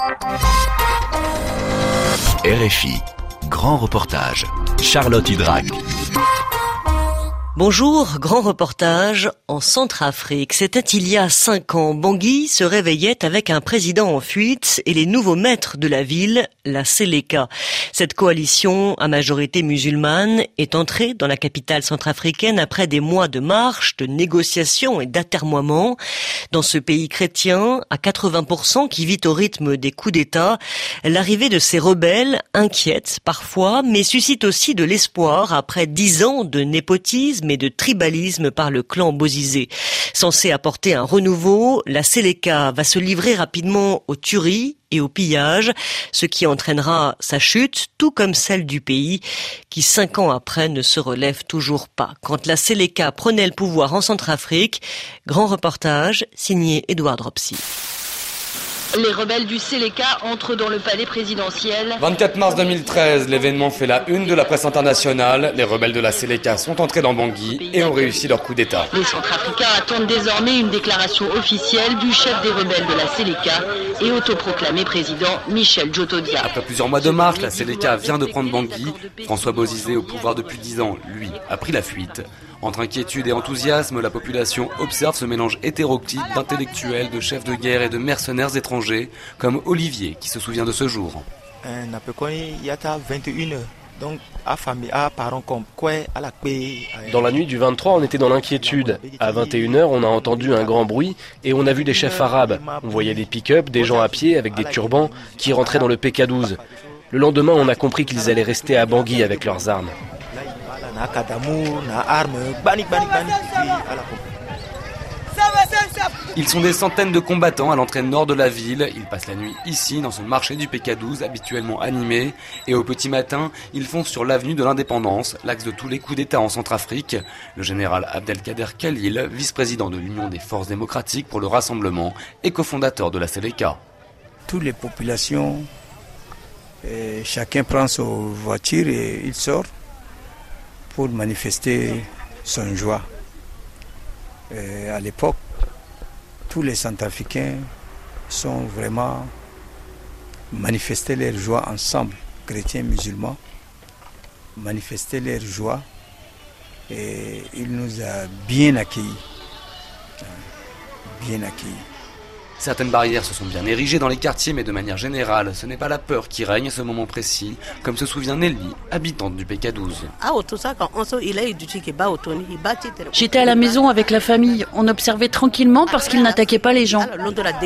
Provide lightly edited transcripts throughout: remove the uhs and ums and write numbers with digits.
RFI, grand reportage. Charlotte Hydrac. Bonjour, grand reportage en Centrafrique. C'était il y a 5 ans. Bangui se réveillait avec un président en fuite et les nouveaux maîtres de la ville, la Seleka. Cette coalition à majorité musulmane est entrée dans la capitale centrafricaine après des mois de marche, de négociations et d'atermoiements. Dans ce pays chrétien, à 80% qui vit au rythme des coups d'État, l'arrivée de ces rebelles inquiète parfois, mais suscite aussi de l'espoir après 10 ans de népotisme et de tribalisme par le clan Bozizé. Censé apporter un renouveau, la Seleka va se livrer rapidement aux tueries et au pillage, ce qui entraînera sa chute, tout comme celle du pays, qui 5 ans après ne se relève toujours pas. Quand la Seleka prenait le pouvoir en Centrafrique, grand reportage signé Edouard Dropsy. Les rebelles du Seleka entrent dans le palais présidentiel. 24 mars 2013, l'événement fait la une de la presse internationale. Les rebelles de la Seleka sont entrés dans Bangui et ont réussi leur coup d'État. Les Centrafricains attendent désormais une déclaration officielle du chef des rebelles de la Seleka et autoproclamé président Michel Djotodia. Après plusieurs mois de marche, la Seleka vient de prendre Bangui. François Bozizé, au pouvoir depuis 10 ans, lui, a pris la fuite. Entre inquiétude et enthousiasme, la population observe ce mélange hétéroclite d'intellectuels, de chefs de guerre et de mercenaires étrangers, comme Olivier, qui se souvient de ce jour. Dans la nuit du 23, on était dans l'inquiétude. À 21h, on a entendu un grand bruit et on a vu des chefs arabes. On voyait des pick-up, des gens à pied avec des turbans qui rentraient dans le PK12. Le lendemain, on a compris qu'ils allaient rester à Bangui avec leurs armes. Ils sont des centaines de combattants à l'entrée nord de la ville. Ils passent la nuit ici, dans ce marché du PK12 habituellement animé. Et au petit matin, ils foncent sur l'avenue de l'Indépendance, l'axe de tous les coups d'État en Centrafrique. Le général Abdelkader Khalil, vice-président de l'Union des forces démocratiques pour le rassemblement et cofondateur de la Seleka. Toutes les populations, chacun prend sa voiture et il sort pour manifester son joie. À l'époque, tous les Centrafricains sont vraiment manifesté leur joie ensemble, chrétiens, musulmans, manifester leur joie et il nous a bien accueillis. Bien accueillis. Certaines barrières se sont bien érigées dans les quartiers, mais de manière générale, ce n'est pas la peur qui règne à ce moment précis, comme se souvient Nelly, habitante du PK12. J'étais à la maison avec la famille, on observait tranquillement parce qu'ils n'attaquaient pas les gens.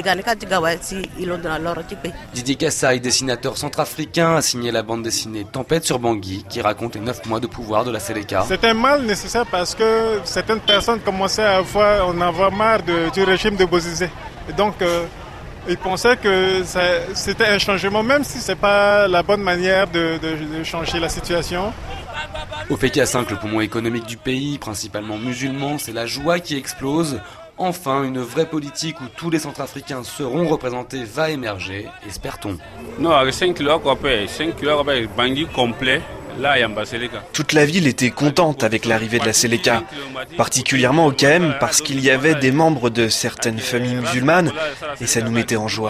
Didier Kassaï, dessinateur centrafricain, a signé la bande dessinée Tempête sur Bangui, qui raconte les 9 mois de pouvoir de la Seleka. C'est un mal nécessaire parce que certaines personnes commençaient à en avoir marre du régime de Bozizé. Et donc, ils pensaient que c'était un changement, même si ce n'est pas la bonne manière de changer la situation. Au PK5, le poumon économique du pays, principalement musulman, c'est la joie qui explose. Enfin, une vraie politique où tous les Centrafricains seront représentés va émerger, espère-t-on. Non, avec 5 km, Bangui complet. Toute la ville était contente avec l'arrivée de la Seleka, particulièrement au KM parce qu'il y avait des membres de certaines familles musulmanes et ça nous mettait en joie.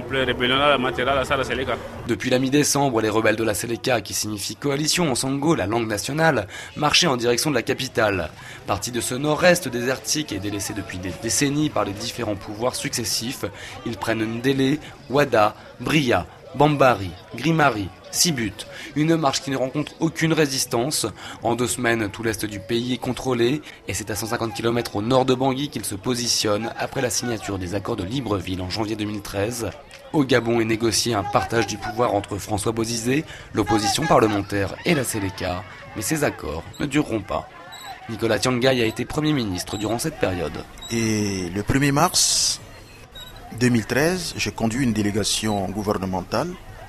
Depuis la mi-décembre, les rebelles de la Seleka, qui signifie coalition en sango, la langue nationale, marchaient en direction de la capitale. Partis de ce nord-est désertique et délaissés depuis des décennies par les différents pouvoirs successifs, ils prennent Ndélé, Ouada, Bria, Bambari, Grimari, Sibut, une marche qui ne rencontre aucune résistance. En 2 semaines, tout l'est du pays est contrôlé et c'est à 150 km au nord de Bangui qu'il se positionne après la signature des accords de Libreville en janvier 2013. Au Gabon est négocié un partage du pouvoir entre François Bozizé, l'opposition parlementaire et la Seleka, mais ces accords ne dureront pas. Nicolas Tiangaï a été Premier ministre durant cette période. Et le 1er mars 2013, j'ai conduit une délégation gouvernementale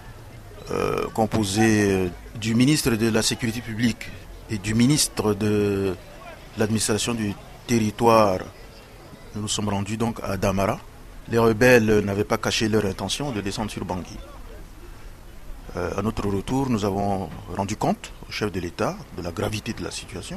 composée du ministre de la Sécurité publique et du ministre de l'administration du territoire. Nous nous sommes rendus donc à Damara. Les rebelles n'avaient pas caché leur intention de descendre sur Bangui. À notre retour, nous avons rendu compte au chef de l'État de la gravité de la situation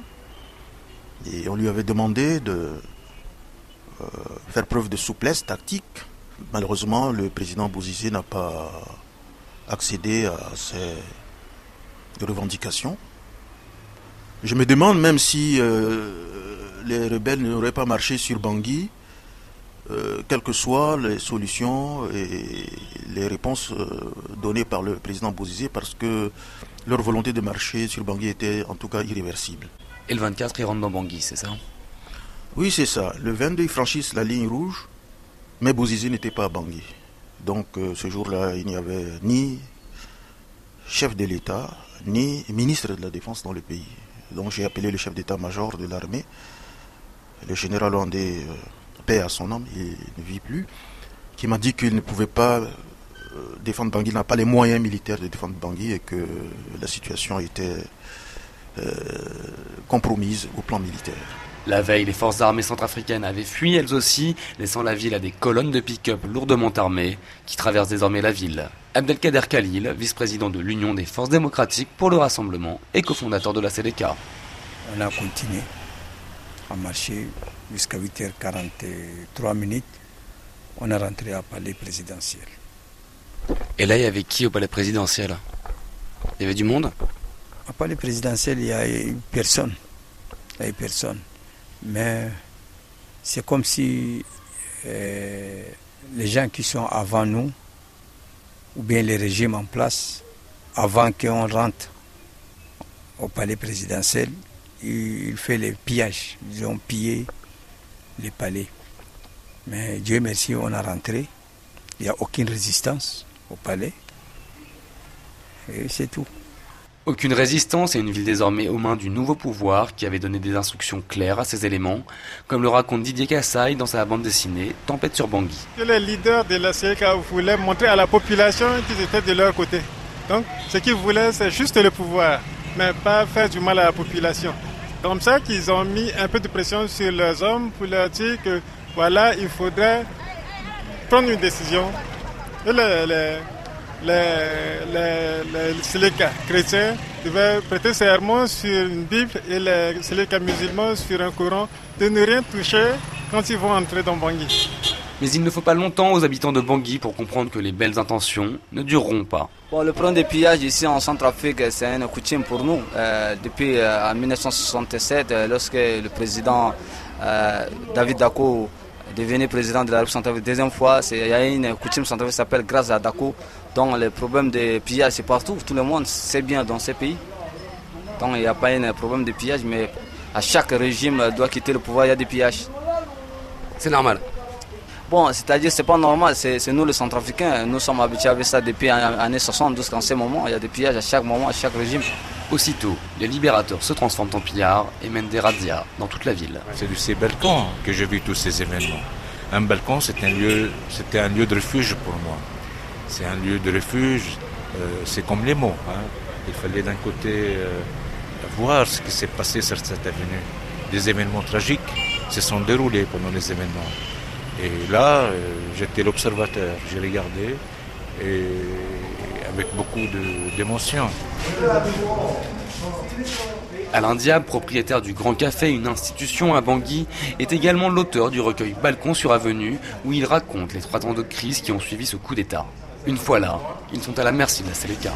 et on lui avait demandé de faire preuve de souplesse tactique Malheureusement, le président Bozizé n'a pas accédé à ces revendications. Je me demande même si les rebelles n'auraient pas marché sur Bangui, quelles que soient les solutions et les réponses données par le président Bozizé, parce que leur volonté de marcher sur Bangui était en tout cas irréversible. Et le 24, ils rentrent dans Bangui, c'est ça? Oui, c'est ça. Le 22, ils franchissent la ligne rouge, mais Bozizé n'était pas à Bangui. Donc ce jour-là, il n'y avait ni chef de l'État, ni ministre de la Défense dans le pays. Donc j'ai appelé le chef d'état-major de l'armée, le général Landé, paix à son âme, il ne vit plus, qui m'a dit qu'il ne pouvait pas défendre Bangui, il n'a pas les moyens militaires de défendre Bangui et que la situation était compromise au plan militaire. La veille, les forces armées centrafricaines avaient fui elles aussi, laissant la ville à des colonnes de pick-up lourdement armées qui traversent désormais la ville. Abdelkader Khalil, vice-président de l'Union des forces démocratiques pour le rassemblement et cofondateur de la Seleka. On a continué à marcher jusqu'à 8h43. On est rentré à Palais présidentiel. Et là, il y avait qui au Palais présidentiel? Il y avait du monde? Au Palais présidentiel, il n'y a eu personne. Mais c'est comme si les gens qui sont avant nous, ou bien les régimes en place, avant qu'on rentre au palais présidentiel, ils font les pillages. Ils ont pillé les palais. Mais Dieu merci, on a rentré. Il n'y a aucune résistance au palais. Et c'est tout. Aucune résistance et une ville désormais aux mains du nouveau pouvoir qui avait donné des instructions claires à ces éléments, comme le raconte Didier Kassaï dans sa bande dessinée Tempête sur Bangui. Les leaders de la Seleka voulaient montrer à la population qu'ils étaient de leur côté. Donc ce qu'ils voulaient, c'est juste le pouvoir, mais pas faire du mal à la population. Comme ça qu'ils ont mis un peu de pression sur leurs hommes pour leur dire que voilà, il faudrait prendre une décision. Et les Seleka chrétiens devaient prêter serment sur une Bible et les Seleka musulmans sur un Coran de ne rien toucher quand ils vont entrer dans Bangui. Mais il ne faut pas longtemps aux habitants de Bangui pour comprendre que les belles intentions ne dureront pas. Bon, le plan des pillages ici en Centrafrique, c'est une coutume pour nous. Depuis en 1967, lorsque le président David Dacko devenu président de la République centrafricaine deuxième fois, il y a une coutume centrafricaine qui s'appelle grâce à Dacko. Donc les problèmes de pillage c'est partout, tout le monde sait bien dans ces pays. Donc il n'y a pas un problème de pillage, mais à chaque régime doit quitter le pouvoir, il y a des pillages. C'est normal. Bon, c'est-à-dire c'est pas normal, c'est nous les Centrafricains, nous sommes habitués avec ça depuis les années 72, qu'en ce moment, il y a des pillages à chaque moment, à chaque régime. Aussitôt, les libérateurs se transforment en pillards et mènent des razzias dans toute la ville. C'est de ces balcons que j'ai vu tous ces événements. Un balcon, c'était un lieu de refuge pour moi. C'est un lieu de refuge, c'est comme les mots. Hein. Il fallait d'un côté voir ce qui s'est passé sur cette avenue. Des événements tragiques se sont déroulés pendant les événements. Et là, j'étais l'observateur, j'ai regardé et avec beaucoup d'émotion. Alain Diable, propriétaire du Grand Café, une institution à Bangui, est également l'auteur du recueil Balcon sur Avenue, où il raconte les 3 ans de crise qui ont suivi ce coup d'État. Une fois là, ils sont à la merci de la Seleka.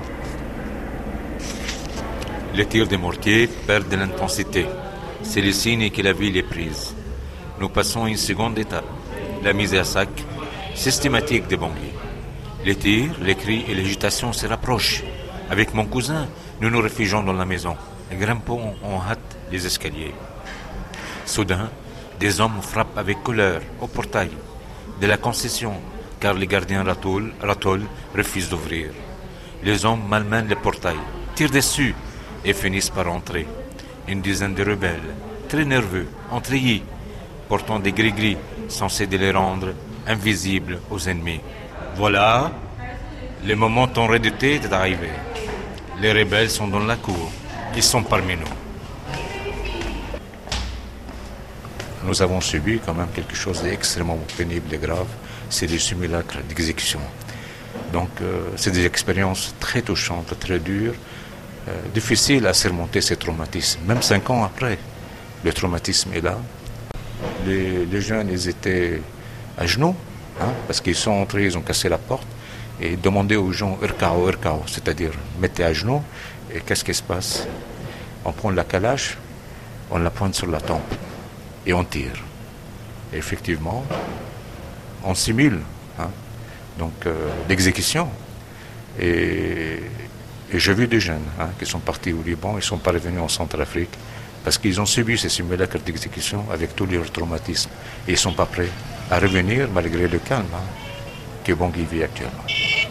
Les tirs des mortiers perdent de l'intensité. C'est le signe que la ville est prise. Nous passons à une seconde étape, la mise à sac systématique de Bangui. Les tirs, les cris et l'agitation se rapprochent. Avec mon cousin, nous nous réfugions dans la maison et grimpons en hâte les escaliers. Soudain, des hommes frappent avec colère au portail de la concession, car les gardiens Ratol refusent d'ouvrir. Les hommes malmènent le portail, tirent dessus et finissent par entrer. Une dizaine de rebelles, très nerveux, entrayés, portant des gris-gris, censés de les rendre invisibles aux ennemis. Voilà, le moment tant redouté est arrivé. Les rebelles sont dans la cour, ils sont parmi nous. Nous avons subi quand même quelque chose d'extrêmement pénible et grave, c'est des simulacres d'exécution. Donc c'est des expériences très touchantes, très dures, difficiles à surmonter ces traumatismes. Même 5 ans après, le traumatisme est là. Les jeunes, ils étaient à genoux, parce qu'ils sont entrés, ils ont cassé la porte et demandaient aux gens Irkao, c'est-à-dire mettez à genoux. Et qu'est-ce qui se passe? On prend la calache, on la pointe sur la tempe et on tire. Et effectivement, on simule l'exécution. Et j'ai vu des jeunes qui sont partis au Liban, ils ne sont pas revenus en Centrafrique parce qu'ils ont subi ces simulacres d'exécution avec tous leurs traumatismes. Et ils ne sont pas prêts à revenir malgré le calme que Bangui vit actuellement.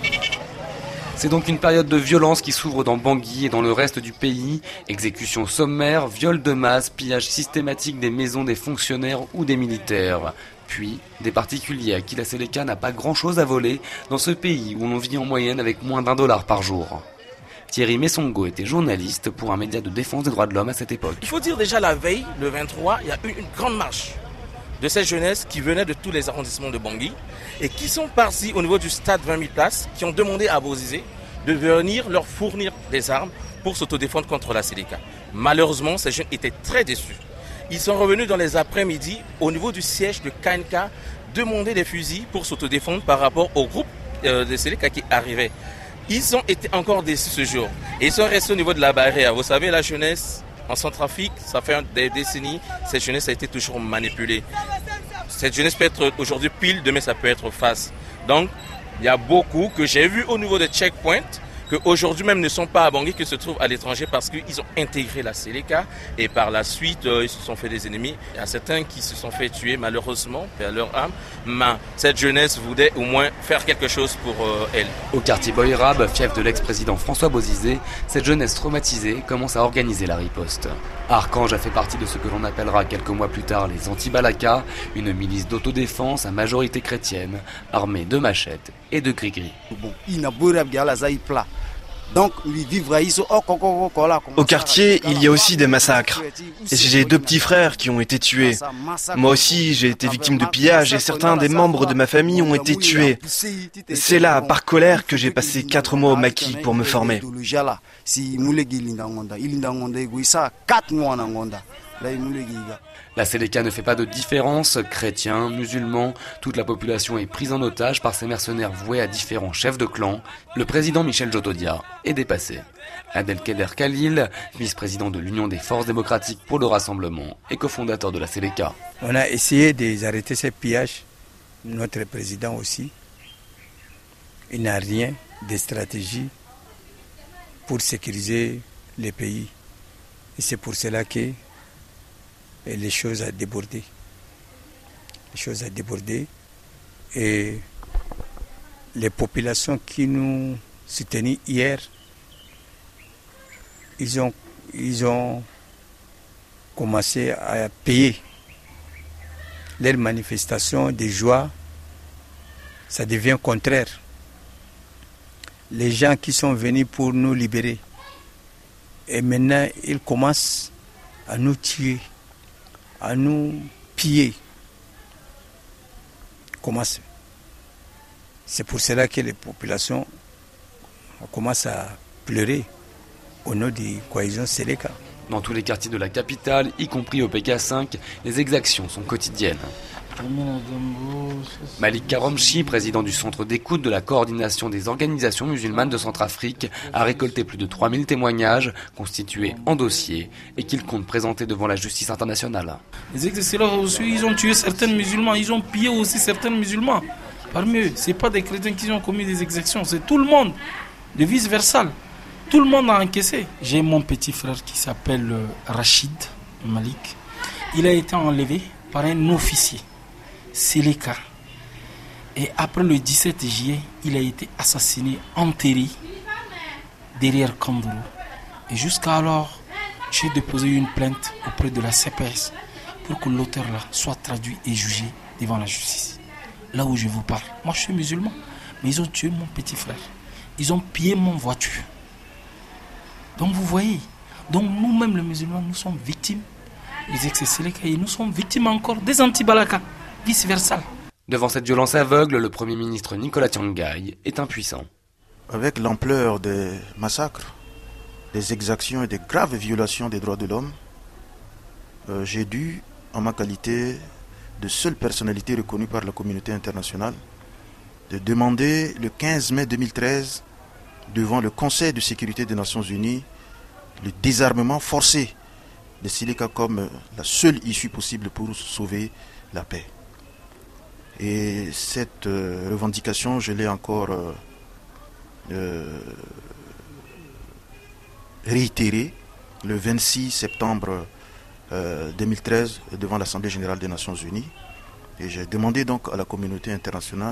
C'est donc une période de violence qui s'ouvre dans Bangui et dans le reste du pays. Exécutions sommaires, viols de masse, pillage systématique des maisons des fonctionnaires ou des militaires. Puis, des particuliers à qui la Séléka n'a pas grand-chose à voler dans ce pays où l'on vit en moyenne avec moins d'$1 par jour. Thierry Messongo était journaliste pour un média de défense des droits de l'homme à cette époque. Il faut dire déjà la veille, le 23, il y a eu une grande marche de cette jeunesse qui venait de tous les arrondissements de Bangui et qui sont partis au niveau du stade 20 000 places, qui ont demandé à Bozizé de venir leur fournir des armes pour s'autodéfendre contre la Séléka. Malheureusement, ces jeunes étaient très déçus. Ils sont revenus dans les après-midi au niveau du siège de KNK demander des fusils pour s'autodéfendre par rapport au groupe de Séléka qui arrivait. Ils ont été encore déçus ce jour et ils sont restés au niveau de la barrière. Vous savez, la jeunesse en Centrafrique, ça fait des décennies, cette jeunesse a été toujours manipulée. Cette jeunesse peut être aujourd'hui pile, demain ça peut être face. Donc, il y a beaucoup que j'ai vu au niveau des checkpoints, qu'aujourd'hui même ne sont pas à Bangui, qui se trouvent à l'étranger parce qu'ils ont intégré la Séléka et par la suite ils se sont fait des ennemis. Il y a certains qui se sont fait tuer malheureusement, à leur âme, mais cette jeunesse voulait au moins faire quelque chose pour elle. Au quartier Boyrab, fief de l'ex-président François Bozizé, cette jeunesse traumatisée commence à organiser la riposte. Archange a fait partie de ce que l'on appellera quelques mois plus tard les anti-Balaka, une milice d'autodéfense à majorité chrétienne, armée de machettes et de gris-gris. Au quartier, il y a aussi des massacres. Et j'ai 2 petits frères qui ont été tués. Moi aussi, j'ai été victime de pillage et certains des membres de ma famille ont été tués. C'est là, par colère, que j'ai passé 4 mois au maquis pour me former. La Séléka ne fait pas de différence, chrétiens, musulmans, toute la population est prise en otage par ces mercenaires voués à différents chefs de clan. Le président Michel Djotodia est dépassé. Abdelkader Khalil, vice-président de l'Union des forces démocratiques pour le rassemblement et cofondateur de la Séléka. On a essayé d'arrêter ces pillages, notre président aussi. Il n'a rien de stratégie pour sécuriser les pays. Et c'est pour cela que les choses ont débordé. Et les populations qui nous soutenaient hier, ils ont commencé à payer leurs manifestations de joie. Ça devient contraire. Les gens qui sont venus pour nous libérer, et maintenant ils commencent à nous tuer, à nous piller. C'est pour cela que les populations commencent à pleurer au nom de Cohésion Séléka. Dans tous les quartiers de la capitale, y compris au PK5, les exactions sont quotidiennes. Malik Karamchi, président du centre d'écoute de la coordination des organisations musulmanes de Centrafrique, a récolté plus de 3000 témoignages constitués en dossier et qu'il compte présenter devant la justice internationale. Les ex-excellents aussi, ils ont tué certains musulmans, ils ont pillé aussi certains musulmans. Parmi eux, ce n'est pas des chrétiens qui ont commis des exactions, c'est tout le monde, de vice-versa. Tout le monde a encaissé. J'ai mon petit frère qui s'appelle Rachid Malik. Il a été enlevé par un officier. Séléka. Et après le 17 juillet, il a été assassiné, enterré derrière Kandourou. Et jusqu'à alors, j'ai déposé une plainte auprès de la CPS pour que l'auteur là soit traduit et jugé devant la justice. Là où je vous parle, moi je suis musulman, mais ils ont tué mon petit frère. Ils ont pillé mon voiture. Donc vous voyez, donc nous-mêmes les musulmans, nous sommes victimes. Les ex-Séléka, nous sommes victimes encore des anti-Balaka. Vice-versa. Devant cette violence aveugle, le Premier ministre Nicolas Tiangaï est impuissant. Avec l'ampleur des massacres, des exactions et des graves violations des droits de l'homme, j'ai dû, en ma qualité de seule personnalité reconnue par la communauté internationale, de demander le 15 mai 2013 devant le Conseil de sécurité des Nations Unies le désarmement forcé de Seleka comme la seule issue possible pour sauver la paix. Et cette revendication, je l'ai encore réitérée le 26 septembre 2013 devant l'Assemblée générale des Nations Unies. Et j'ai demandé donc à la communauté internationale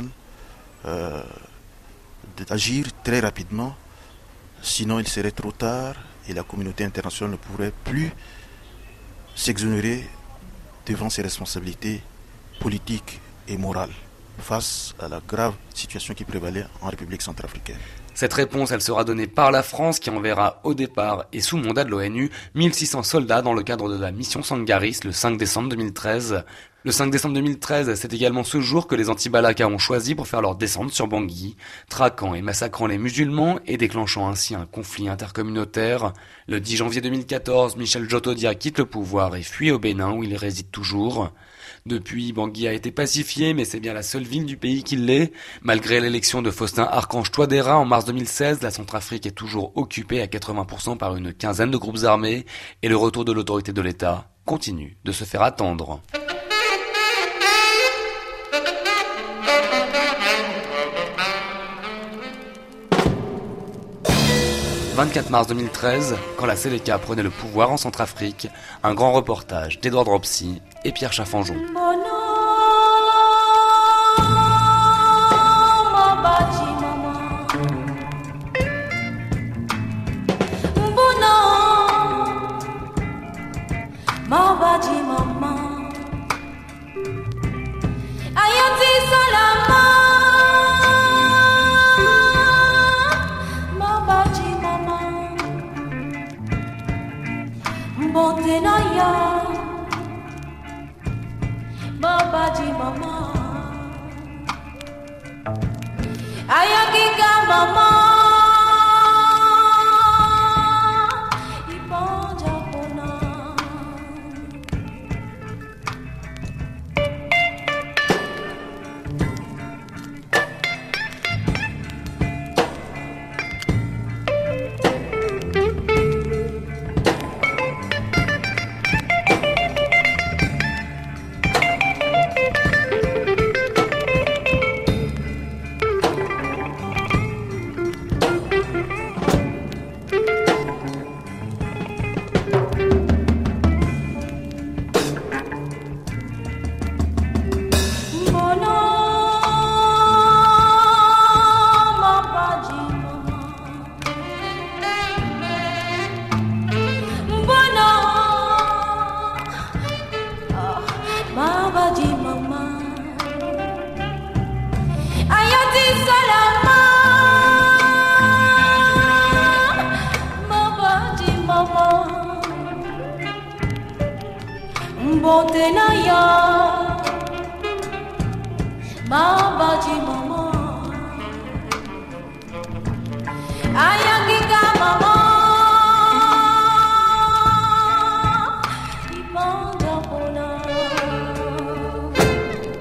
d'agir très rapidement, sinon il serait trop tard et la communauté internationale ne pourrait plus s'exonérer devant ses responsabilités politiques et morales face à la grave situation qui prévalait en République centrafricaine. Cette réponse, elle sera donnée par la France qui enverra au départ et sous mandat de l'ONU 1600 soldats dans le cadre de la mission Sangaris le 5 décembre 2013. Le 5 décembre 2013, c'est également ce jour que les anti-Balaka ont choisi pour faire leur descente sur Bangui, traquant et massacrant les musulmans et déclenchant ainsi un conflit intercommunautaire. Le 10 janvier 2014, Michel Djotodia quitte le pouvoir et fuit au Bénin où il réside toujours. Depuis, Bangui a été pacifié, mais c'est bien la seule ville du pays qui l'est. Malgré l'élection de Faustin Archange Touadéra en mars 2016, la Centrafrique est toujours occupée à 80% par une quinzaine de groupes armés et le retour de l'autorité de l'État continue de se faire attendre. « 24 mars 2013, quand la Seleka prenait le pouvoir en Centrafrique, un grand reportage d'Edouard Dropsy et Pierre Chaffanjon.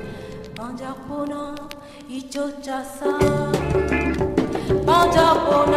Panja